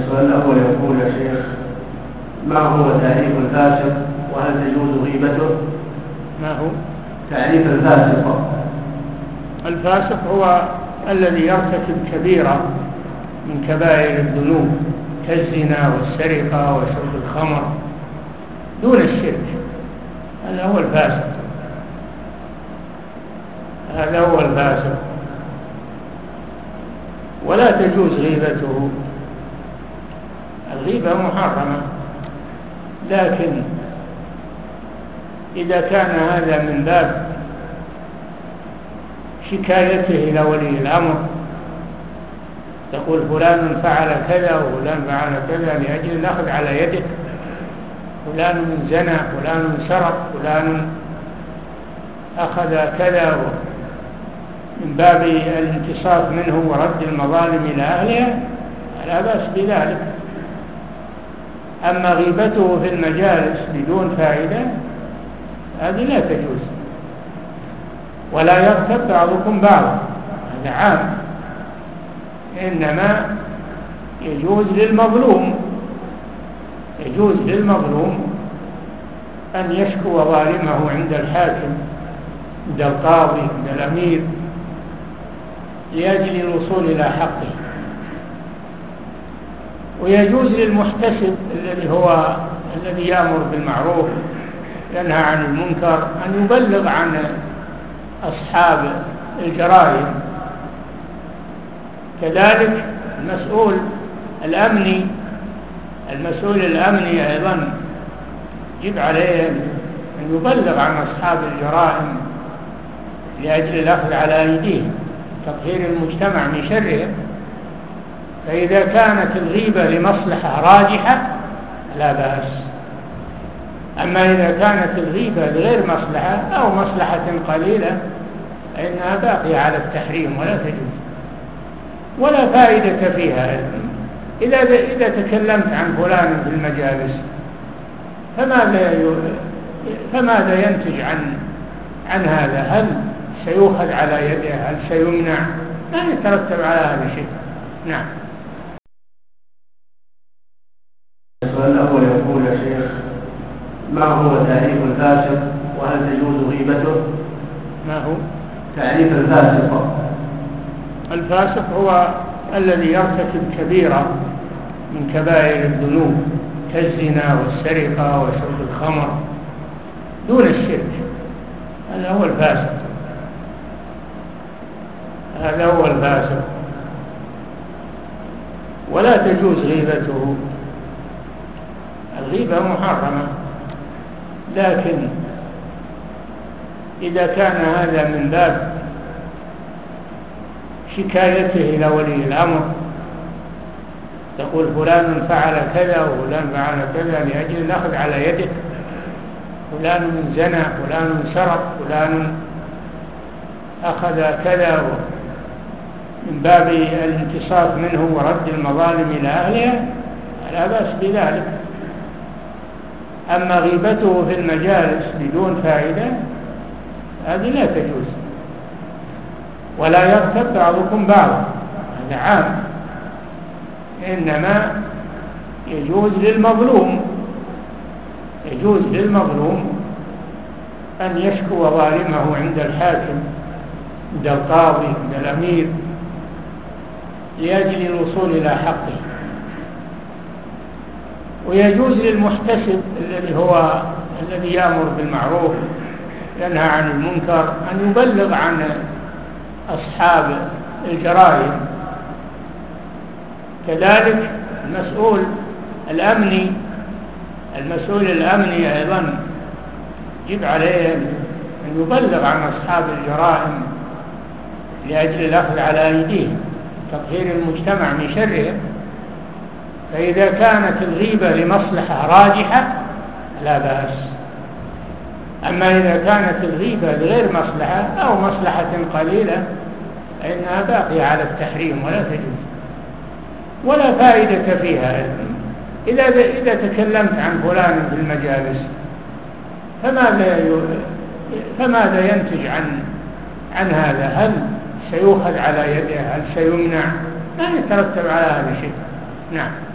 السؤال الأول يقول يا شيخ: ما هو تعريف الفاسق وهل تجوز غيبته؟ ما هو تعريف الفاسق؟ الفاسق هو الذي يرتكب كبيرة من كبائر الذنوب كالزنا والسرقة وشرب الخمر دون الشرك، هذا هو الفاسق، هذا هو الفاسق، ولا تجوز غيبته. الغيبة محرمة، لكن إذا كان هذا من باب شكايته إلى ولي الأمر، تقول فلان فعل كذا وفلان فعل كذا لأجل الأخذ على يده، فلان زنى، فلان سرق، فلان أخذ كذا، من باب الانتصاف منه ورد المظالم إلى أهلها، لا بأس بذلك. أما غيبته في المجالس بدون فائدة هذه لا تجوز. ولا يغتب بعضكم بعضا، هذا عام، إنما يجوز للمظلوم أن يشكو ظالمه عند الحاكم، عند القاضي، عند الأمير، لأجل الوصول إلى حقه. ويجوز للمحتسب الذي يأمر بالمعروف ينهى عن المنكر أن يبلغ عن أصحاب الجرائم. كذلك المسؤول الأمني أيضا يجب عليه أن يبلغ عن أصحاب الجرائم لأجل الأخذ على أيديهم، تطهير المجتمع من شرهم. فإذا كانت الغيبة لمصلحة راجحة لا بأس، أما إذا كانت الغيبة لغير مصلحة أو مصلحة قليلة فإنها باقية على التحريم ولا تجوز، ولا فائدة فيها. إذا تكلمت عن فلان في المجالس فماذا ينتج عن هذا؟ هل سيؤخذ على يده؟ هل سيمنع؟ ما يترتب على هذا شيء. نعم. السؤال الأول يقول يا شيخ: ما هو تعريف الفاسق وهل تجوز غيبته؟ ما هو تعريف الفاسق؟ الفاسق هو الذي يرتكب كبيرة من كبائر الذنوب كالزنا والسرقة وشرب الخمر دون الشرك، هذا هو الفاسق، هذا هو الفاسق، ولا تجوز غيبته. الغيبة محرمة، لكن إذا كان هذا من باب شكايته إلى ولي الأمر، تقول فلان فعل كذا وفلان فعل كذا لأجل الأخذ على يده، فلان زنى، فلان سرق، فلان أخذ كذا، من باب الانتصاف منه ورد المظالم إلى أهلها، لا بأس بذلك. أما غيبته في المجالس بدون فائدة هذه لا تجوز. ولا يغتب بعضكم بعضا، هذا عام، إنما يجوز للمظلوم أن يشكو ظالمه عند الحاكم، عند القاضي، عند الأمير، لأجل الوصول إلى حقه. ويجوز للمحتسب الذي يأمر بالمعروف ينهى عن المنكر أن يبلغ عن أصحاب الجرائم. كذلك المسؤول الأمني أيضا يجب عليه أن يبلغ عن أصحاب الجرائم لأجل الأخذ على أيديهم، تطهير المجتمع من شرهم. فإذا كانت الغيبة لمصلحة راجحة لا بأس، أما إذا كانت الغيبة لغير مصلحة أو مصلحة قليلة فإنها باقية على التحريم ولا تجوز، ولا فائدة فيها. إذا تكلمت عن فلان في المجالس فماذا ينتج عن هذا؟ هل سيؤخذ على يده؟ هل سيمنع؟ ما يترتب على هذا شيء. نعم.